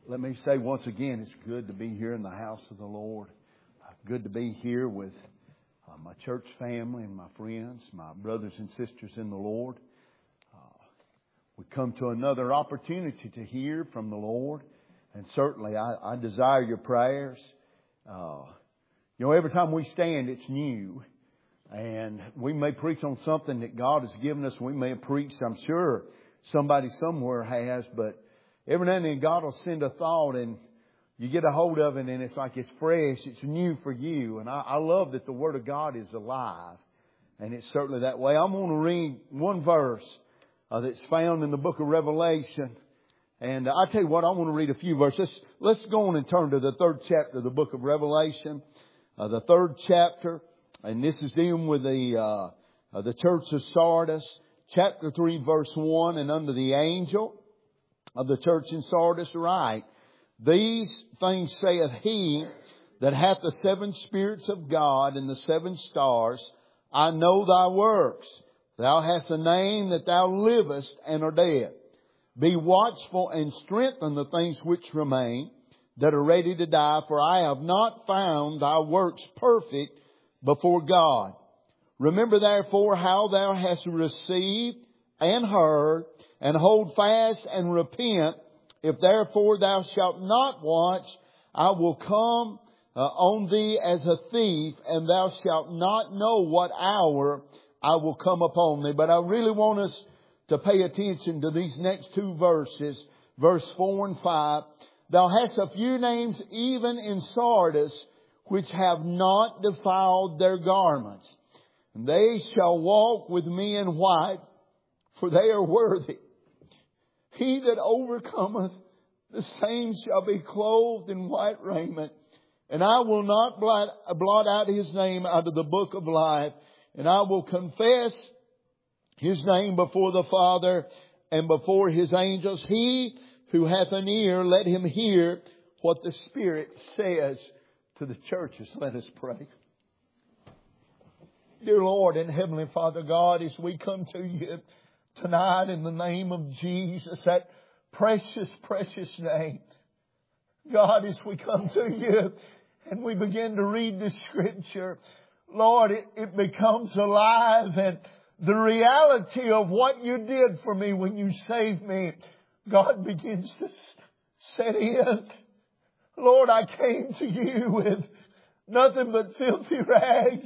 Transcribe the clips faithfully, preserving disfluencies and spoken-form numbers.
Let me say once again, it's good to be here in the house of the Lord. Good to be here with uh, my church family and my friends, my brothers and sisters in the Lord. Uh, we come to another opportunity to hear from the Lord. And certainly I, I desire your prayers. Uh, you know, every time we stand, it's new. And we may preach on something that God has given us. We may have preached, I'm sure somebody somewhere has, but every now and then God will send a thought and you get a hold of it and it's like it's fresh, it's new for you. And I, I love that the Word of God is alive. And it's certainly that way. I'm going to read one verse uh, that's found in the book of Revelation. And uh, I tell you what, I want to read a few verses. Let's, let's go on and turn to the third chapter of the book of Revelation. Uh, the third chapter. And this is dealing with the, uh, uh, the church of Sardis. Chapter three, verse one. And under the angel of the church in Sardis write, These things saith he that hath the seven spirits of God and the seven stars. I know thy works. Thou hast a name that thou livest and are dead. Be watchful and strengthen the things which remain that are ready to die. For I have not found thy works perfect before God. Remember therefore how thou hast received and heard, and hold fast and repent. If therefore thou shalt not watch, I will come uh, on thee as a thief, and thou shalt not know what hour I will come upon thee. But I really want us to pay attention to these next two verses, verse four and five. Thou hast a few names even in Sardis, which have not defiled their garments. And they shall walk with me in white, for they are worthy. He that overcometh, the same shall be clothed in white raiment. And I will not blot, blot out his name out of the book of life. And I will confess his name before the Father and before his angels. He who hath an ear, let him hear what the Spirit says to the churches. Let us pray. Dear Lord and Heavenly Father God, as we come to you tonight in the name of Jesus, that precious, precious name. God, as we come to you and we begin to read the Scripture, Lord, it, it becomes alive, and the reality of what you did for me when you saved me, God, begins to set in. Lord, I came to you with nothing but filthy rags.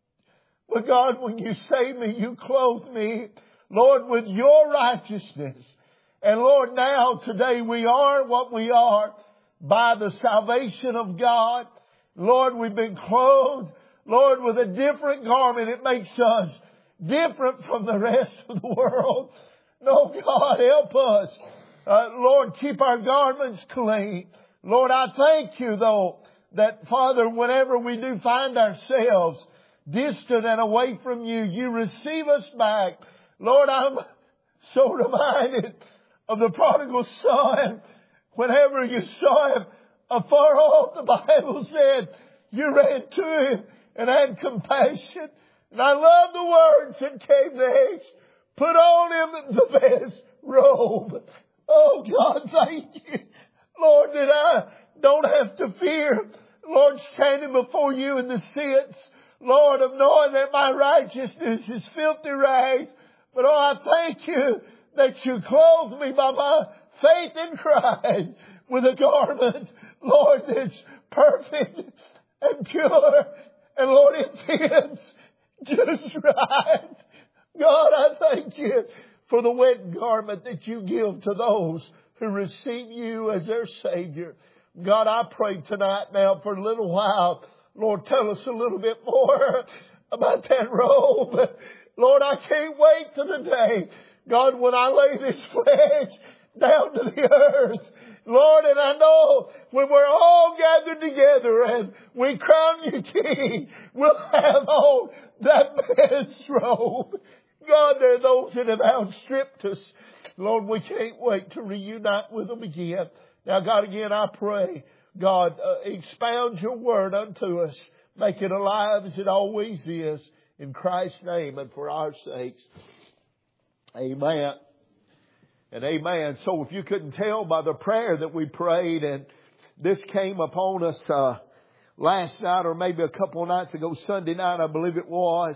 But God, when you saved me, you clothed me, Lord, with your righteousness. And Lord, now today we are what we are by the salvation of God. Lord, we've been clothed, Lord, with a different garment. It makes us different from the rest of the world. No, God, help us. Uh, Lord, keep our garments clean. Lord, I thank you, though, that, Father, whenever we do find ourselves distant and away from you, you receive us back. Lord, I'm so reminded of the prodigal son. Whenever you saw him afar off, the Bible said, you ran to him and had compassion. And I love the words that came next. Put on him the best robe. Oh, God, thank you. Lord, that I don't have to fear, Lord, standing before you in the sense, Lord, of knowing that my righteousness is filthy rags. But oh, I thank you that you clothe me by my faith in Christ with a garment, Lord, that's perfect and pure. And Lord, it fits just right. God, I thank you for the wet garment that you give to those who receive you as their Savior. God, I pray tonight now for a little while. Lord, tell us a little bit more about that robe. Lord, I can't wait till the day, God, when I lay this flesh down to the earth. Lord, and I know when we're all gathered together and we crown you King, we'll have on that best robe. God, there are those that have outstripped us. Lord, we can't wait to reunite with them again. Now, God, again, I pray, God, uh, expound your word unto us. Make it alive as it always is. In Christ's name and for our sakes. Amen. And amen. So if you couldn't tell by the prayer that we prayed, and this came upon us uh, last night or maybe a couple of nights ago, Sunday night I believe it was.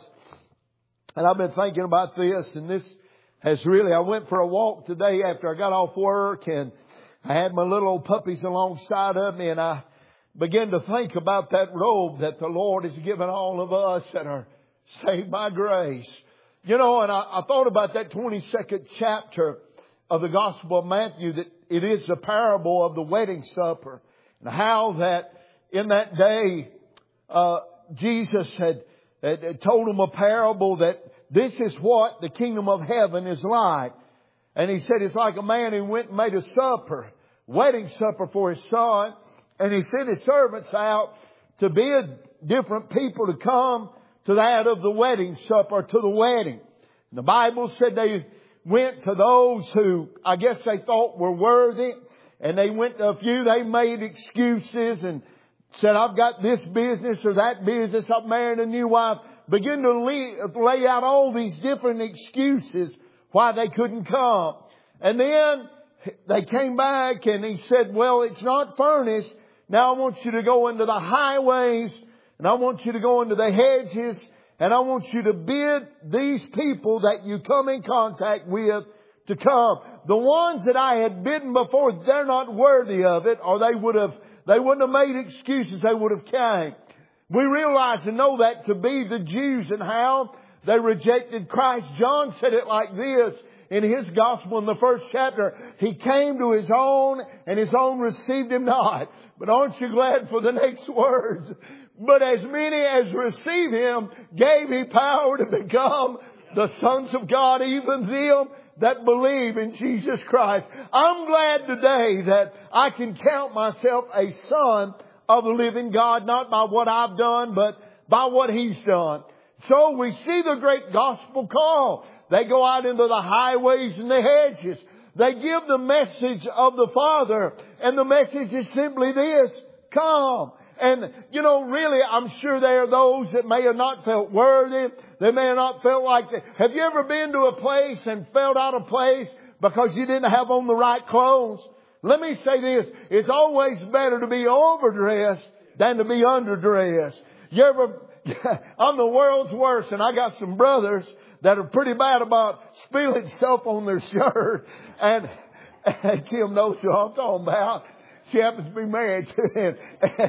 And I've been thinking about this, and this has really, I went for a walk today after I got off work, and I had my little old puppies alongside of me, and I began to think about that robe that the Lord has given all of us that are saved by grace. You know, and I, I thought about that twenty-second chapter of the Gospel of Matthew, that it is the parable of the wedding supper, and how that in that day, uh, Jesus had, had told them a parable that this is what the kingdom of heaven is like. And He said it's like a man who went and made a supper, wedding supper for his son, and he sent his servants out to bid different people to come to that of the wedding supper, to the wedding. And the Bible said they went to those who I guess they thought were worthy, and they went to a few. They made excuses and said, I've got this business or that business. I've married a new wife. Begin to lay, lay out all these different excuses why they couldn't come. And then they came back and He said, well, it's not furnished. Now I want you to go into the highways, and I want you to go into the hedges, and I want you to bid these people that you come in contact with to come. The ones that I had bidden before, they're not worthy of it, or they would have, they wouldn't have made excuses. They would have came. We realize and know that to be the Jews and how they rejected Christ. John said it like this in his gospel in the first chapter. He came to His own, and His own received Him not. But aren't you glad for the next words? But as many as receive Him, gave He power to become the sons of God, even them that believe in Jesus Christ. I'm glad today that I can count myself a son of the living God, not by what I've done, but by what He's done. So we see the great gospel call. They go out into the highways and the hedges. They give the message of the Father, and the message is simply this: come. And, you know, really, I'm sure there are those that may have not felt worthy. They may have not felt like that. Have you ever been to a place and felt out of place because you didn't have on the right clothes? Let me say this. It's always better to be overdressed than to be underdressed. You ever, I'm the world's worst, and I got some brothers that are pretty bad about spilling stuff on their shirt. And, and Kim knows who I'm talking about. She happens to be married to him. And,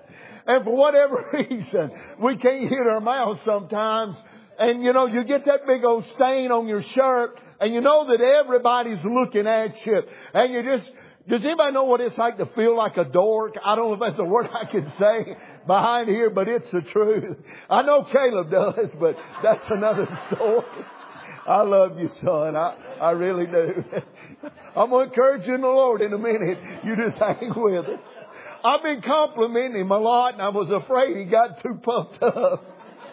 and for whatever reason, we can't hit our mouth sometimes. And you know, you get that big old stain on your shirt, and you know that everybody's looking at you. And you just, does anybody know what it's like to feel like a dork? I don't know if that's a word I can say behind here, but it's the truth. I know Caleb does, but that's another story. I love you, son. I, I really do. I'm going to encourage you in the Lord in a minute. You just hang with us. I've been complimenting him a lot, and I was afraid he got too puffed up.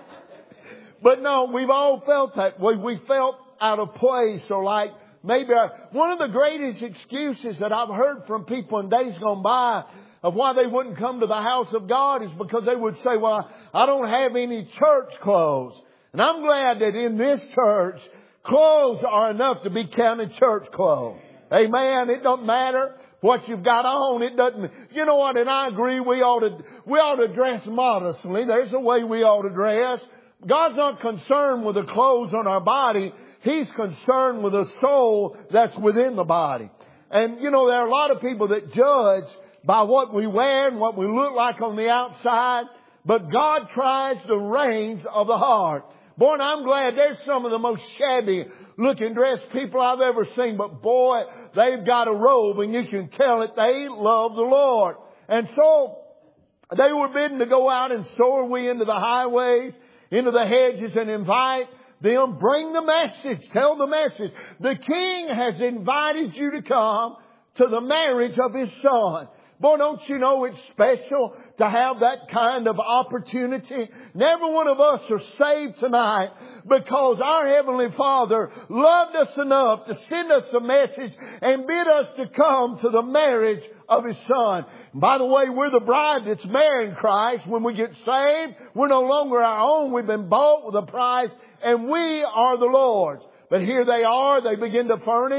But no, we've all felt that way. We felt out of place, or like maybe our, one of the greatest excuses that I've heard from people in days gone by of why they wouldn't come to the house of God is because they would say, well, I don't have any church clothes. And I'm glad that in this church, clothes are enough to be counted church clothes. Amen. It doesn't matter what you've got on. It doesn't, you know what? And I agree, we ought to, we ought to dress modestly. There's a way we ought to dress. God's not concerned with the clothes on our body. He's concerned with the soul that's within the body. And you know, there are a lot of people that judge by what we wear and what we look like on the outside. But God tries the reins of the heart. Boy, and I'm glad there's some of the most shabby looking dressed people I've ever seen. But boy, they've got a robe, and you can tell it they love the Lord. And so they were bidden to go out, and so are we, into the highways, into the hedges, and invite them. Bring the message. Tell the message. The King has invited you to come to the marriage of His Son. Boy, don't you know it's special to have that kind of opportunity? Never one of us are saved tonight because our Heavenly Father loved us enough to send us a message and bid us to come to the marriage of His Son. By the way, we're the bride that's marrying Christ. When we get saved, we're no longer our own. We've been bought with a price, and we are the Lord's. But here they are. They begin to furnish.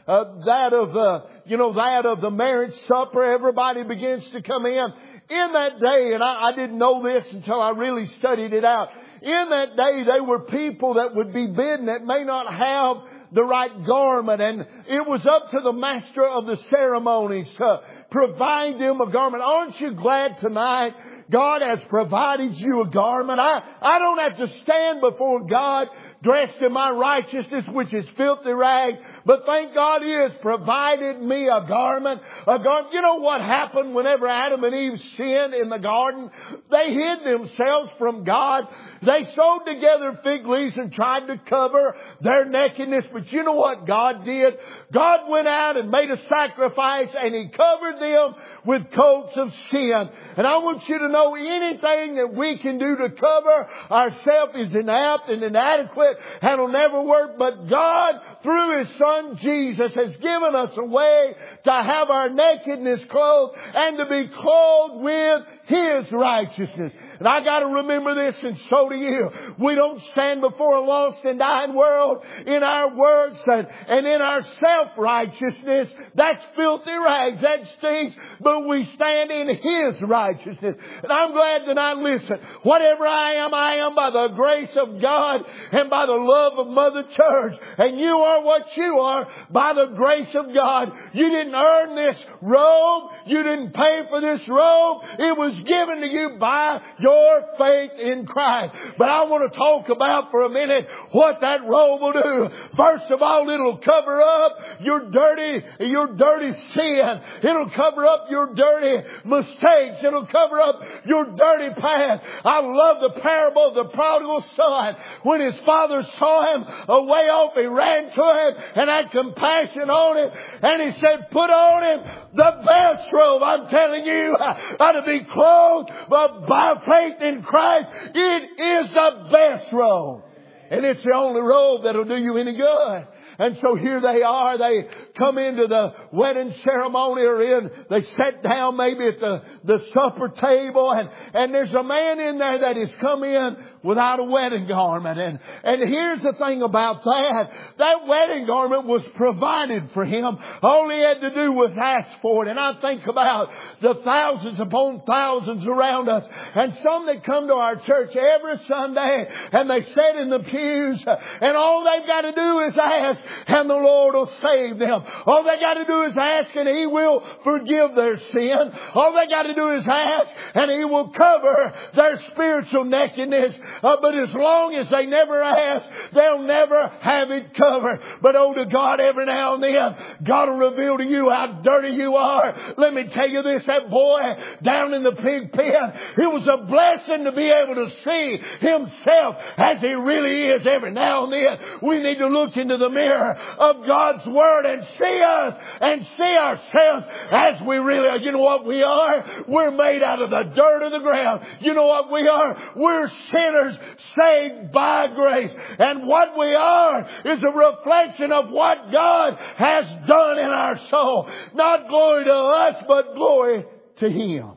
uh, that of the, you know, that of the marriage supper. Everybody begins to come in. In that day, and I, I didn't know this until I really studied it out. In that day, they were people that would be bidden that may not have the right garment, and it was up to the master of the ceremonies to provide them a garment. Aren't you glad tonight God has provided you a garment? I, I don't have to stand before God dressed in my righteousness, which is filthy rags. But thank God He has provided me a garment. A garment. You know what happened whenever Adam and Eve sinned in the garden? They hid themselves from God. They sewed together fig leaves and tried to cover their nakedness. But you know what God did? God went out and made a sacrifice, and He covered them with coats of sin. And I want you to know, anything that we can do to cover ourselves is inapt and inadequate and will never work. But God, through His Son Jesus, has given us a way to have our nakedness clothed and to be clothed with His righteousness. And I got to remember this, and so do you. We don't stand before a lost and dying world in our works and, and in our self-righteousness. That's filthy rags. That stinks. But we stand in His righteousness. And I'm glad tonight, listen, whatever I am, I am by the grace of God and by the love of Mother Church. And you are what you are by the grace of God. You didn't earn this robe. You didn't pay for this robe. It was given to you by your faith in Christ. But I want to talk about for a minute what that robe will do. First of all, it'll cover up your dirty, your dirty sin. It'll cover up your dirty mistakes. It'll cover up your dirty past. I love the parable of the prodigal son. When his father saw him away off, he ran to him and had compassion on him. And he said, put on him the best robe. I'm telling you, how to be clothed by faith in Christ. It is the best robe. And it's the only robe that'll do you any good. And so here they are. They come into the wedding ceremony, or in, they sit down maybe at the, the supper table, and, and there's a man in there that has come in without a wedding garment. And, and here's the thing about that. That wedding garment was provided for him. All he had to do was ask for it. And I think about the thousands upon thousands around us, and some that come to our church every Sunday, and they sit in the pews, and all they've got to do is ask, and the Lord will save them. All they got to do is ask, and He will forgive their sin. All they got to do is ask, and He will cover their spiritual nakedness. Uh, but as long as they never ask, they'll never have it covered. But oh, to God, every now and then, God will reveal to you how dirty you are. Let me tell you this, that boy down in the pig pen, it was a blessing to be able to see himself as he really is. Every now and then, we need to look into the mirror of God's Word and see us and see ourselves as we really are. You know what we are? We're made out of the dirt of the ground. You know what we are? We're sinners saved by grace. And what we are is a reflection of what God has done in our soul. Not glory to us, but glory to Him.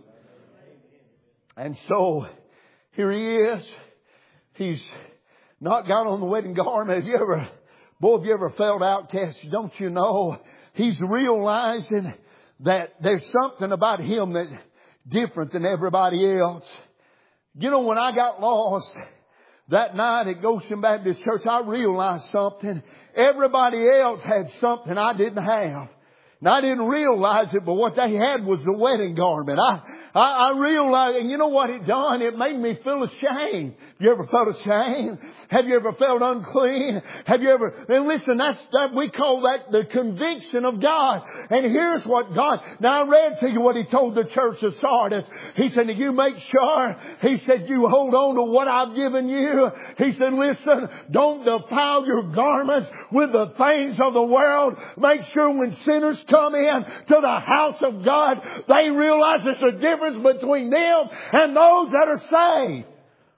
And so, here He is. He's not got on the wedding garment. Have you ever... Boy, have you ever felt outcast? Don't you know? He's realizing that there's something about him that's different than everybody else. You know, when I got lost that night at Goshen Baptist Church, I realized something. Everybody else had something I didn't have. And I didn't realize it, but what they had was the wedding garment. I, I, I realized, and you know what it done? It made me feel ashamed. You ever felt ashamed? Have you ever felt unclean? Have you ever, and listen, that's, that, we call that the conviction of God. And here's what God, now I read to you what He told the church of Sardis. He said, you make sure, He said, you hold on to what I've given you. He said, listen, don't defile your garments with the things of the world. Make sure when sinners come in to the house of God, they realize there's a difference between them and those that are saved.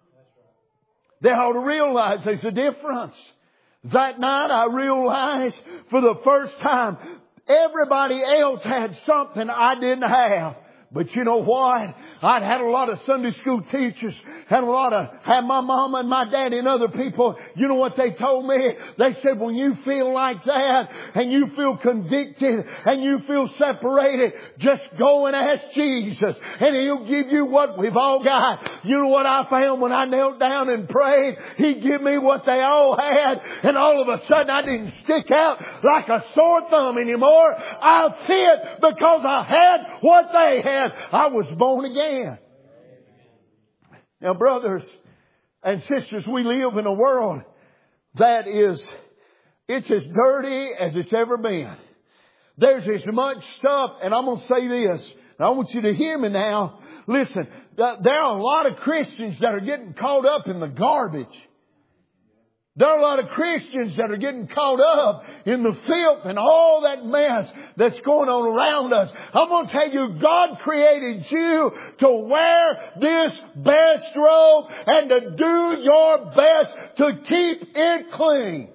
They ought to realize there's a difference. That night I realized for the first time, everybody else had something I didn't have. But you know what? I'd had a lot of Sunday school teachers, had a lot of, had my mama and my daddy and other people. You know what they told me? They said, when you feel like that and you feel convicted and you feel separated, just go and ask Jesus and He'll give you what we've all got. You know what I found when I knelt down and prayed? He gave me what they all had, and all of a sudden I didn't stick out like a sore thumb anymore. I fit because I had what they had. I was born again. Now, brothers and sisters, we live in a world that is, it's as dirty as it's ever been. There's as much stuff, and I'm going to say this, and I want you to hear me now. Listen, there are a lot of Christians that are getting caught up in the garbage. There are a lot of Christians that are getting caught up in the filth and all that mess that's going on around us. I'm going to tell you, God created you to wear this best robe and to do your best to keep it clean.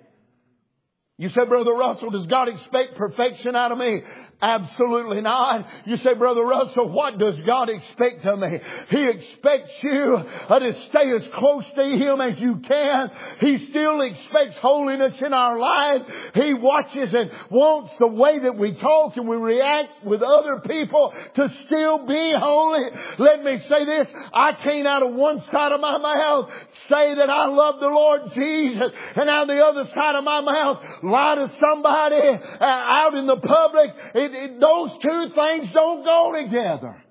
You say, Brother Russell, does God expect perfection out of me? Absolutely not. You say, Brother Russell, what does God expect of me? He expects you uh, to stay as close to Him as you can. He still expects holiness in our lives. He watches and wants the way that we talk and we react with other people to still be holy. Let me say this. I can't out of one side of my mouth say that I love the Lord Jesus, and out of the other side of my mouth lie to somebody uh, out in the public. It, it, those two things don't go together.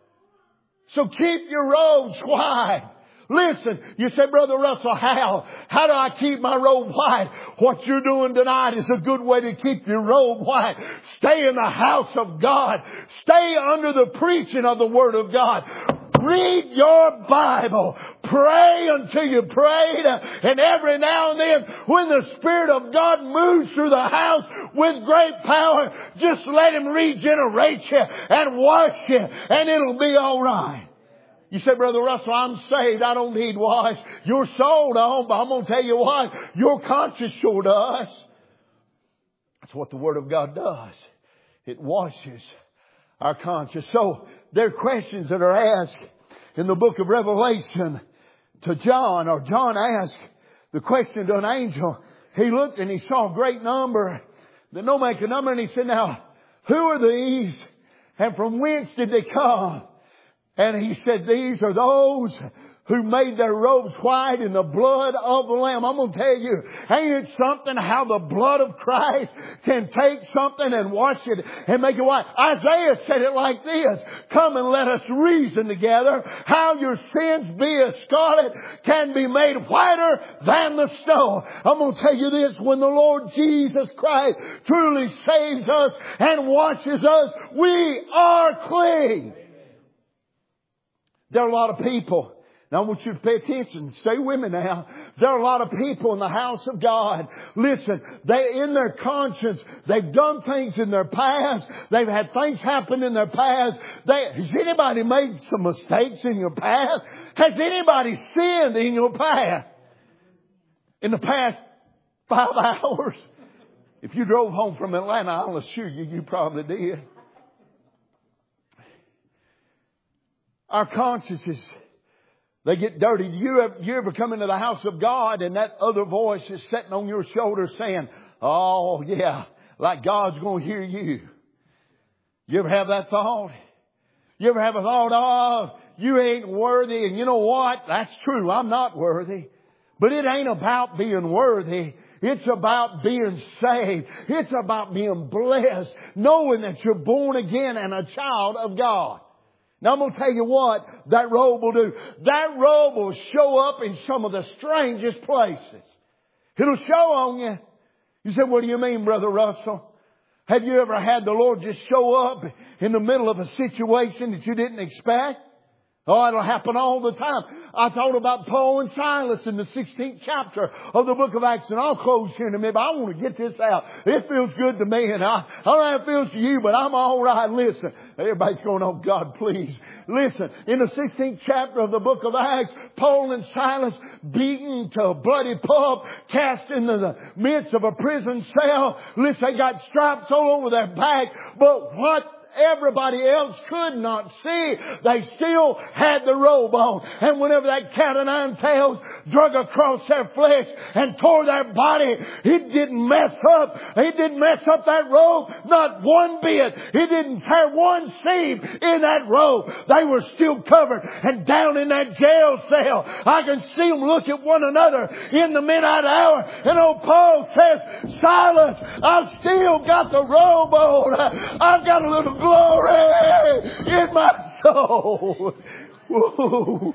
So keep your robes white. Listen, you say, Brother Russell, how? How do I keep my robe white? What you're doing tonight is a good way to keep your robe white. Stay in the house of God. Stay under the preaching of the Word of God. Read your Bible. Pray until you prayed. And every now and then, when the Spirit of God moves through the house with great power, just let Him regenerate you and wash you, and it'll be all right. You say, Brother Russell, I'm saved. I don't need wash. Your soul don't, but I'm going to tell you what, your conscience sure does. That's what the Word of God does. It washes our conscience. So there are questions that are asked in the book of Revelation to John, or John asked the question to an angel. He looked and he saw a great number, the no make a number, and he said, now, who are these and from whence did they come? And he said, these are those who made their robes white in the blood of the Lamb. I'm going to tell you, ain't it something how the blood of Christ can take something and wash it and make it white? Isaiah said it like this, come and let us reason together how your sins, be as scarlet, can be made whiter than the snow. I'm going to tell you this, when the Lord Jesus Christ truly saves us and washes us, we are clean. There are a lot of people. Now I want you to pay attention. Stay with me now. There are a lot of people in the house of God. Listen, they, in their conscience, they've done things in their past. They've had things happen in their past. They, has anybody made some mistakes in your past? Has anybody sinned in your past? In the past five hours? If you drove home from Atlanta, I'll assure you, you probably did. Our consciences, they get dirty. You ever, you ever come into the house of God and that other voice is sitting on your shoulder saying, oh yeah, like God's going to hear you. You ever have that thought? You ever have a thought, oh, you ain't worthy. And you know what? That's true. I'm not worthy. But it ain't about being worthy. It's about being saved. It's about being blessed, knowing that you're born again and a child of God. Now I'm going to tell you what that robe will do. That robe will show up in some of the strangest places. It'll show on you. You say, what do you mean, Brother Russell? Have you ever had the Lord just show up in the middle of a situation that you didn't expect? Oh, it'll happen all the time. I thought about Paul and Silas in the sixteenth chapter of the book of Acts, and I'll close here in a minute, but I want to get this out. It feels good to me, and I, I don't know how it feels to you, but I'm all right. Listen, everybody's going, oh God, please. Listen, in the sixteenth chapter of the book of Acts, Paul and Silas beaten to a bloody pulp, cast into the midst of a prison cell. Listen, they got stripes all over their back, but what everybody else could not see, they still had the robe on. And whenever that cat o' nine tails drug across their flesh and tore their body, it didn't mess up. It didn't mess up that robe, not one bit. It didn't tear one seam in that robe. They were still covered. And down in that jail cell, I can see them look at one another in the midnight hour. And old Paul says, Silas, I've still got the robe on. I've got a little glory in my soul. Whoa.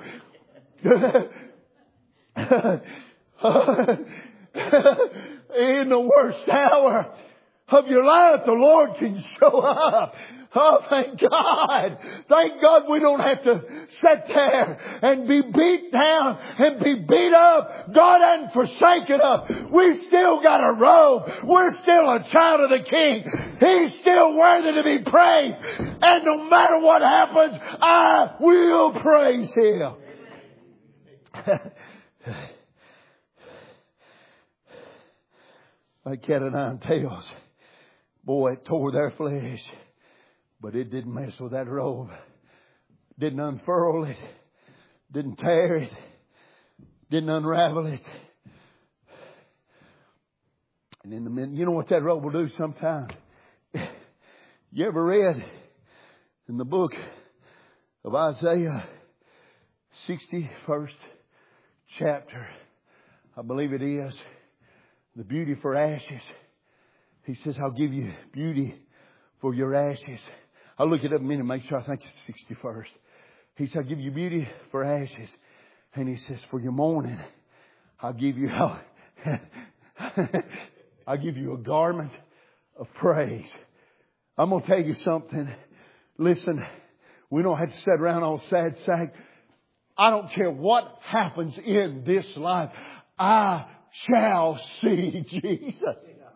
In the worst hour of your life, the Lord can show up. Oh, thank God. Thank God we don't have to sit there and be beat down and be beat up. God hasn't forsaken us. We still got a robe. We're still a child of the King. He's still worthy to be praised. And no matter what happens, I will praise Him. Like cat o' nine tails. Boy, it tore their flesh. But it didn't mess with that robe. Didn't unfurl it. Didn't tear it. Didn't unravel it. And in the minute, you know what that robe will do sometimes? You ever read in the book of Isaiah, sixty-first chapter, I believe it is, the beauty for ashes. He says, I'll give you beauty for your ashes. I'll look it up in a minute and make sure I think it's sixty-first. He said, I'll give you beauty for ashes. And he says, for your mourning, I'll give you, I'll give you a garment of praise. I'm going to tell you something. Listen, we don't have to sit around all sad sack. I don't care what happens in this life. I shall see Jesus.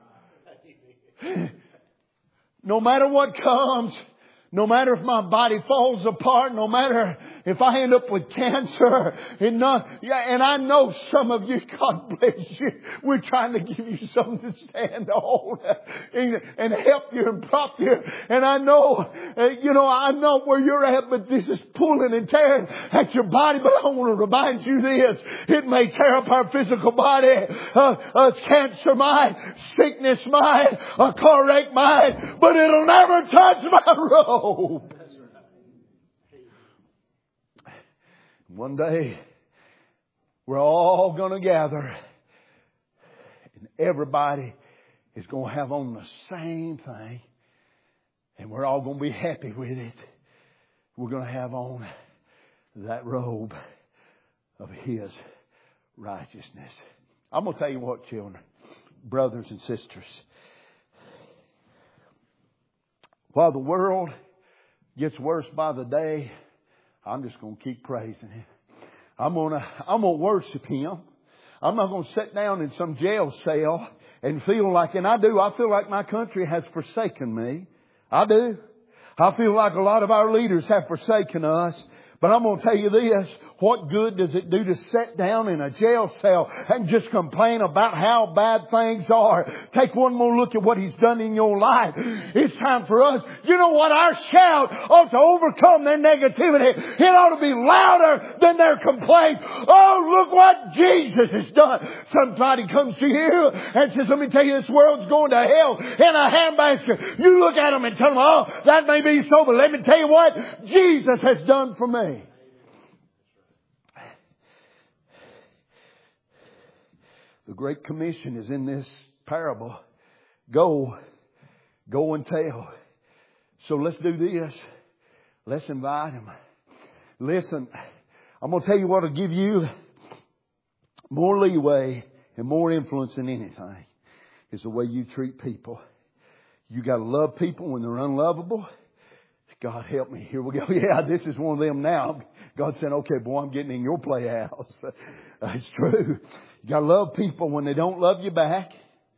No matter what comes, no matter if my body falls apart, no matter if I end up with cancer, and not, yeah, and I know some of you, God bless you, we're trying to give you something to stand on and, and help you and prop you. And I know, uh, you know, I'm not where you're at, but this is pulling and tearing at your body. But I want to remind you this: it may tear up our physical body, uh, uh, cancer might, sickness might, a car wreck might, but it'll never touch my robe. One day, we're all going to gather, and everybody is going to have on the same thing, and we're all going to be happy with it. We're going to have on that robe of His righteousness. I'm going to tell you what, children, brothers and sisters, while the world gets worse by the day, I'm just going to keep praising Him. I'm going to, I'm going to worship Him. I'm not going to sit down in some jail cell and feel like, and I do, I feel like my country has forsaken me. I do. I feel like a lot of our leaders have forsaken us. But I'm going to tell you this, what good does it do to sit down in a jail cell and just complain about how bad things are? Take one more look at what He's done in your life. It's time for us. You know what? Our shout ought to overcome their negativity. It ought to be louder than their complaint. Oh, look what Jesus has done. Somebody comes to you and says, let me tell you, this world's going to hell in a handbasket. You look at them and tell them, oh, that may be so, but let me tell you what Jesus has done for me. The Great Commission is in this parable. Go, go and tell. So let's do this. Let's invite Him. Listen, I'm going to tell you what will give you more leeway and more influence than anything is the way you treat people. You got to love people when they're unlovable. God help me. Here we go. Yeah, this is one of them now. God said, okay, boy, I'm getting in your playhouse. It's true. You got to love people when they don't love you back.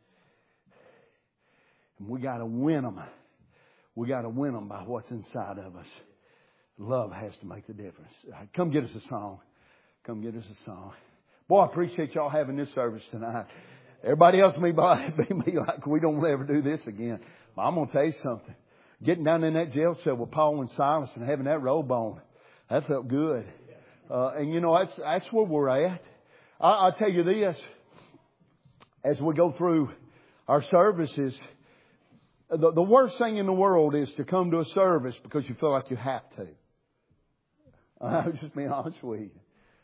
And we got to win them. We got to win them by what's inside of us. Love has to make the difference. Come get us a song. Come get us a song. Boy, I appreciate y'all having this service tonight. Everybody else may be me like we don't ever do this again. But I'm going to tell you something. Getting down in that jail cell with Paul and Silas and having that robe on, that felt good. Uh, and you know, that's, that's where we're at. I, I'll tell you this, as we go through our services, the, the worst thing in the world is to come to a service because you feel like you have to. I'm just being honest with you.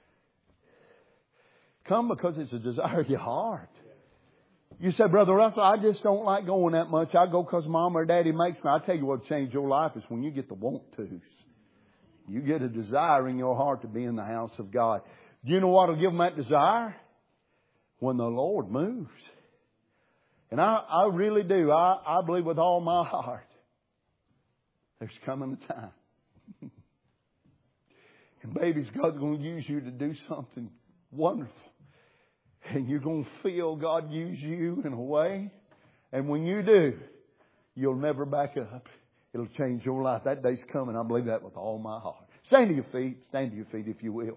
Come because it's a desire of your heart. You say, Brother Russell, I just don't like going that much. I go because Mom or Daddy makes me. I tell you what changed your life is when you get the want tos. You get a desire in your heart to be in the house of God. Do you know what will give them that desire? When the Lord moves. And I, I really do. I, I believe with all my heart there's coming a time. And babies, God's going to use you to do something wonderful. And you're going to feel God use you in a way. And when you do, you'll never back up. It'll change your life. That day's coming. I believe that with all my heart. Stand to your feet. Stand to your feet if you will.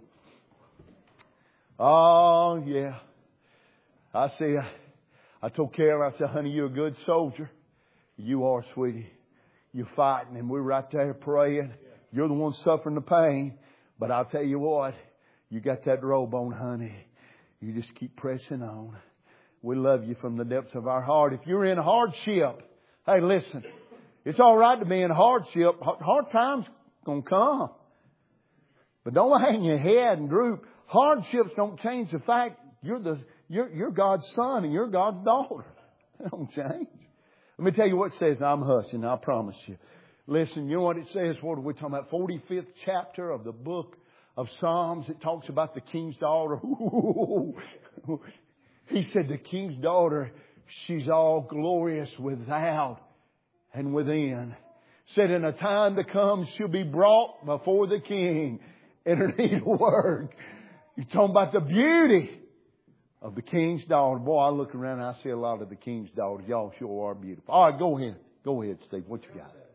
Oh, yeah. I see. I told Carol, I said, honey, you're a good soldier. You are, sweetie. You're fighting and we're right there praying. You're the one suffering the pain. But I'll tell you what, you got that robe on, honey. You just keep pressing on. We love you from the depths of our heart. If you're in hardship, hey, listen, it's all right to be in hardship. Hard times going to come. But don't hang your head and droop. Hardships don't change the fact you're the you're, you're God's son and you're God's daughter. They don't change. Let me tell you what it says. I'm hushing, I promise you. Listen, you know what it says? What are we talking about? forty-fifth chapter of the book of Psalms. It talks about the king's daughter. He said the king's daughter, she's all glorious without and within. Said in a time to come, she'll be brought before the king in her needlework. You're talking about the beauty of the king's daughter. Boy, I look around and I see a lot of the king's daughters. Y'all sure are beautiful. All right, go ahead. Go ahead, Steve. What you got?